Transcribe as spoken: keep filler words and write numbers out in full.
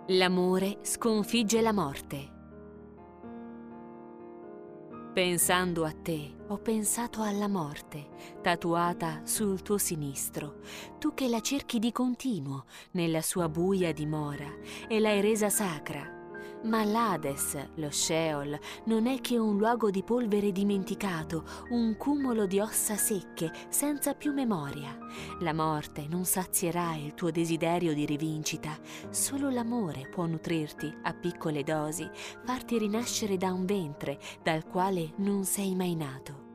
L'amore sconfigge la morte. Pensando a te, ho pensato alla morte, tatuata sul tuo sinistro, tu che la cerchi di continuo nella sua buia dimora e l'hai resa sacra. Ma l'Hades, lo Sheol, non è che un luogo di polvere dimenticato, un cumulo di ossa secche, senza più memoria. La morte non sazierà il tuo desiderio di rivincita, solo l'amore può nutrirti a piccole dosi, farti rinascere da un ventre dal quale non sei mai nato.